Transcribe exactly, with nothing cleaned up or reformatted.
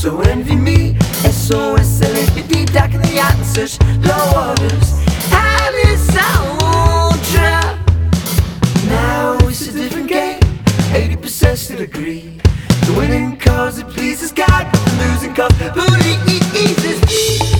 so envy me. S O S L A P D, dark in the yacht and search low waters. Alice, I won't trap. Now it's a different game. eighty percent still agree. The winning cause it pleases God, but the losing cause booty eases me.